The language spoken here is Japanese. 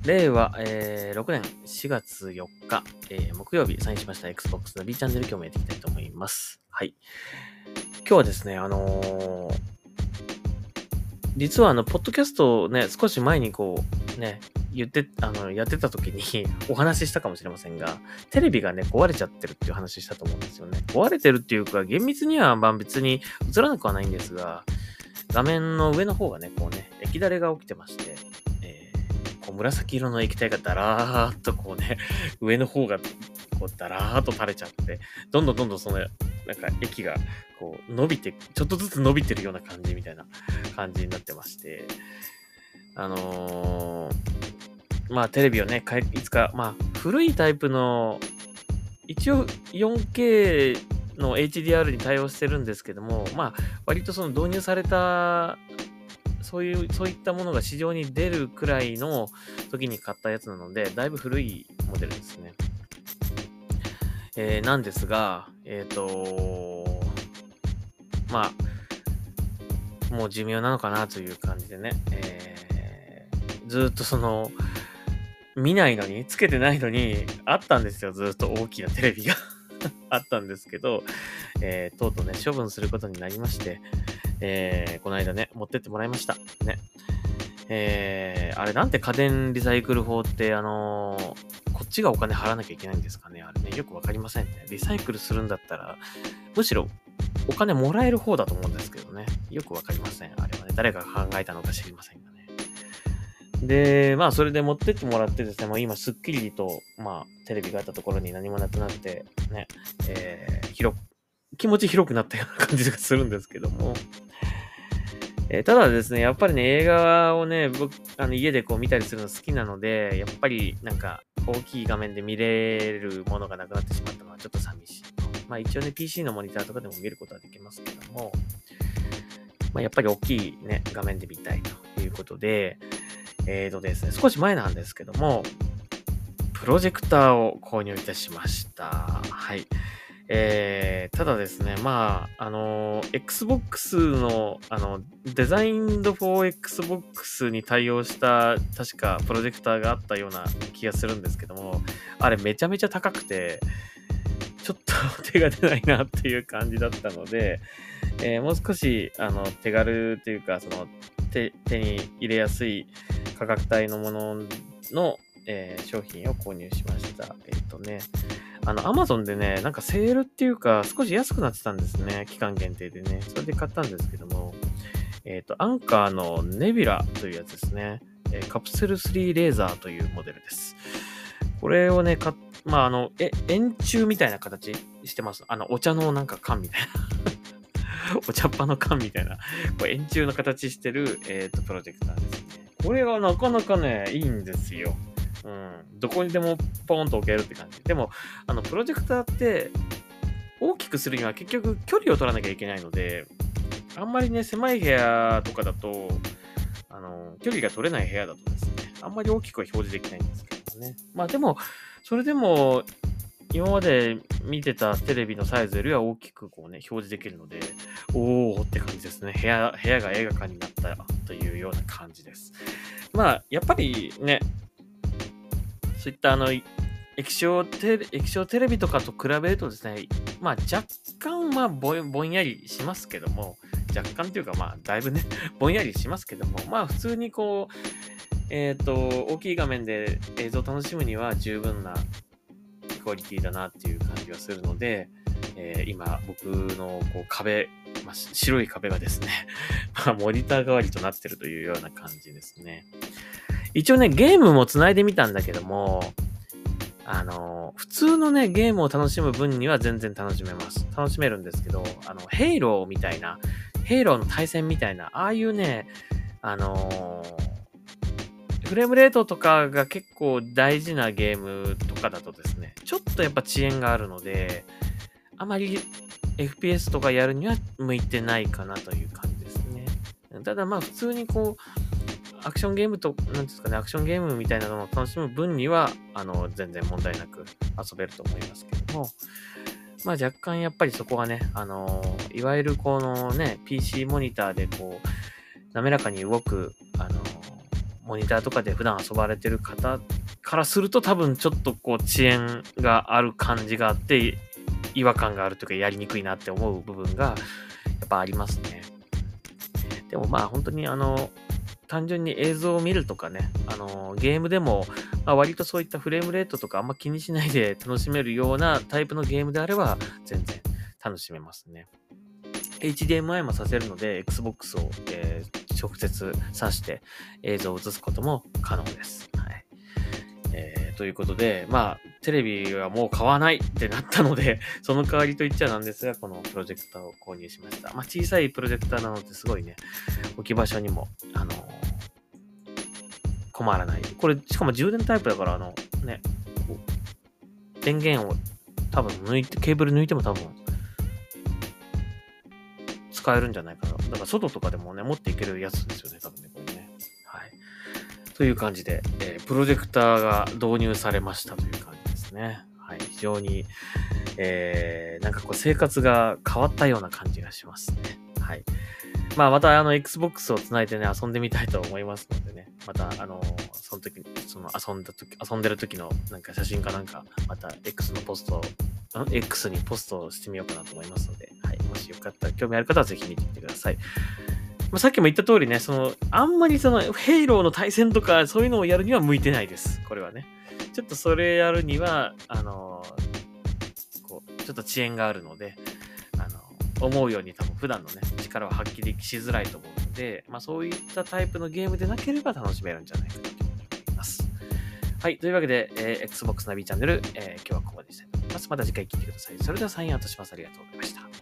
令和、6年4月4日、木曜日サインしました Xbox の B チャンネル今日もやっていきたいと思います。はい。今日はですね、実はポッドキャストをね、少し前にやってた時にお話ししたかもしれませんが、テレビがね、壊れちゃってるっていう話したと思うんですよね。壊れてるっていうか、厳密には別に映らなくはないんですが、画面の上の方がね、液だれが起きてまして、紫色の液体がダラーっと上の方がダラーっと垂れちゃって、どんどん液が伸びて、ちょっとずつ伸びてるような感じみたいな感じになってまして、テレビをね、いつか、古いタイプの、一応 4K の HDR に対応してるんですけども、割と導入された、そういったものが市場に出るくらいの時に買ったやつなので、だいぶ古いモデルですね。なんですが、もう寿命なのかなという感じでね、ずっと見ないのに、つけてないのに、あったんですよ。ずっと大きなテレビがあったんですけど、とうとうね、処分することになりまして、この間ね、持ってってもらいました。ね。あれなんて家電リサイクル法って、こっちがお金払わなきゃいけないんですかね。あれね、よくわかりませんね。リサイクルするんだったら、むしろお金もらえる方だと思うんですけどね。よくわかりません。あれはね、誰が考えたのか知りませんがね。で、それで持ってってもらってですね、もう今すっきりと、テレビがあったところに何もなくなって、ね、気持ち広くなったような感じがするんですけども、ただですね、やっぱりね、映画をね、僕、家で見たりするの好きなので、やっぱり大きい画面で見れるものがなくなってしまったのはちょっと寂しい。一応ね、PC のモニターとかでも見ることはできますけども、やっぱり大きいね、画面で見たいということで、ですね、少し前なんですけども、プロジェクターを購入いたしました。はい。ただですね、Xbox の、デザインド for Xbox に対応した、確かプロジェクターがあったような気がするんですけども、あれめちゃめちゃ高くて、ちょっと手が出ないなっていう感じだったので、もう少し、手軽というか、手に入れやすい価格帯のものの、商品を購入しました。Amazon でね、セールっていうか、少し安くなってたんですね。期間限定でね。それで買ったんですけども、アンカーのネビュラというやつですね。カプセル3レーザーというモデルです。これをね、円柱みたいな形してます。お茶の缶みたいな。お茶っ葉の缶みたいな、円柱の形してる、プロジェクターですね。これがなかなかね、いいんですよ。どこにでもポーンと置けるって感じ。でも、プロジェクターって、大きくするには結局距離を取らなきゃいけないので、あんまりね、狭い部屋とかだと、距離が取れない部屋だとですね、あんまり大きくは表示できないんですけどね。でも、それでも、今まで見てたテレビのサイズよりは大きく表示できるので、おーって感じですね。部屋が映画館になったというような感じです。やっぱりね、そういった液晶テレビとかと比べるとですね、若干ぼんやりしますけども、若干というかだいぶね、ぼんやりしますけども、普通に大きい画面で映像を楽しむには十分なクオリティだなっていう感じはするので、今僕の壁、白い壁がですね、モニター代わりとなってるというような感じですね。一応ね、ゲームも繋いでみたんだけども、普通のね、ゲームを楽しむ分には全然楽しめるんですけど、ヘイローみたいな、ヘイローの対戦みたいな、ああいうね、フレームレートとかが結構大事なゲームとかだとですね、ちょっとやっぱ遅延があるので、あまり FPS とかやるには向いてないかなという感じですね。ただ普通にアクションゲームなんですかね、アクションゲームみたいなのを楽しむ分には、全然問題なく遊べると思いますけども、若干やっぱりそこはね、いわゆるPC モニターで滑らかに動く、 モニターとかで普段遊ばれてる方からすると多分ちょっとこう遅延がある感じがあって違和感があるというかやりにくいなって思う部分がやっぱありますね。でもまあ本当に単純に映像を見るとかね、ゲームでも、まあ、割とそういったフレームレートとかあんま気にしないで楽しめるようなタイプのゲームであれば全然楽しめますね。HDMI もさせるので Xbox を、直接挿して映像を映すことも可能です。はい。ということで、まあ、テレビはもう買わないってなったので、その代わりと言っちゃなんですが、このプロジェクターを購入しました。まあ、小さいプロジェクターなのですごいね、置き場所にも、困らない。これ、しかも充電タイプだから、ね、電源を多分ケーブル抜いても多分、使えるんじゃないかな。だから外とかでもね、持っていけるやつですよね、多分ね、これね。はい。という感じで、プロジェクターが導入されましたという感じですね。はい。非常に、なんかこう生活が変わったような感じがしますね。はい。まあまたXbox をつないでね、遊んでみたいと思いますのでね。またその時に、遊んでる時のなんか写真かなんか、また X にポストしてみようかなと思いますので、はい。もしよかったら興味ある方はぜひ見てみてください。まあ、さっきも言った通りね、あんまりヘイローの対戦とかそういうのをやるには向いてないです。これはね。ちょっとそれやるには、ちょっと遅延があるので、思うように多分普段のね、力を発揮しづらいと思うので、まあそういったタイプのゲームでなければ楽しめるんじゃないかなと思います。はい。というわけで、Xbox ナビチャンネル、今日はここまでにしたいと思います。また次回聞いてください。それではサインアウトします。ありがとうございました。